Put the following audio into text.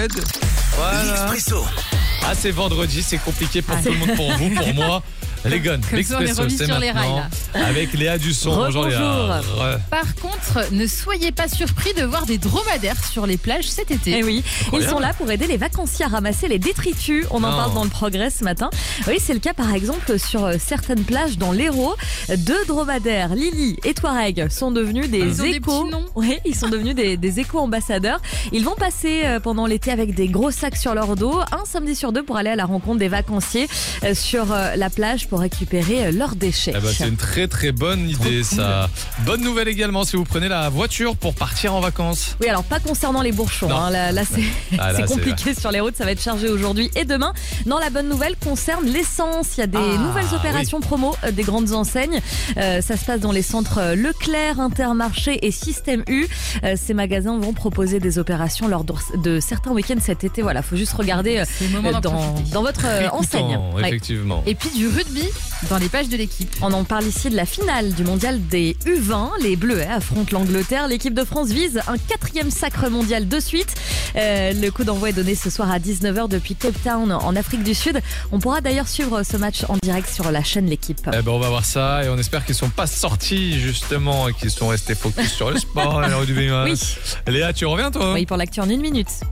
mode. Voilà. L'Expresso. Ah, c'est vendredi, c'est compliqué pour tout le monde, pour vous, pour moi. Les gones, Comme ça, on est l'Expresso, remis c'est sur les rails, maintenant avec Léa Dusson. Bonjour Léa. Par contre, ne soyez pas surpris de voir des dromadaires sur les plages cet été. Eh oui, ils Incroyable. sont là pour aider les vacanciers à ramasser les détritus. On en Non. parle dans le Progrès ce matin. Oui, c'est le cas par exemple sur certaines plages dans l'Hérault. 2 dromadaires, Lily et Touareg, sont devenus des Ils ont des échos. petits noms. Oui, ils sont devenus des éco-ambassadeurs. Ils vont passer pendant l'été avec des gros sacs sur leur dos, un samedi sur 2 pour aller à la rencontre des vacanciers sur la plage pour récupérer leurs déchets. Eh ben, c'est une très très bonne idée ça. Bonne nouvelle également si vous prenez la voiture pour partir en vacances. Oui, alors pas concernant les bourgeons. Non. Hein. Là, c'est Ah, là, c'est compliqué sur les routes. Ça va être chargé aujourd'hui et demain. Non, la bonne nouvelle concerne l'essence. Il y a des nouvelles opérations promo des grandes enseignes. Ça se passe dans les centres Leclerc, Intermarché et Système U. Ces magasins vont proposer des opérations lors de certains week-ends cet été. Voilà, faut juste regarder C'est le moment d'en profiter. dans votre Très enseigne. coûtant, Ouais. effectivement. Et puis du rugby dans les pages de l'équipe. On en parle ici de la finale du mondial des U20. Les Bleus affrontent l'Angleterre. L'équipe de France vise un 4e sacre mondial de suite. Le coup d'envoi est donné ce soir à 19h depuis Cape Town en Afrique du Sud. On pourra d'ailleurs suivre ce match en direct sur la chaîne L'équipe. Eh ben, on va voir ça et on espère qu'ils sont pas sortis justement et qu'ils sont restés focus sur le sport et l'heure du baignade. Oui. Léa, tu reviens toi? Oui, pour l'actu en 1 minute.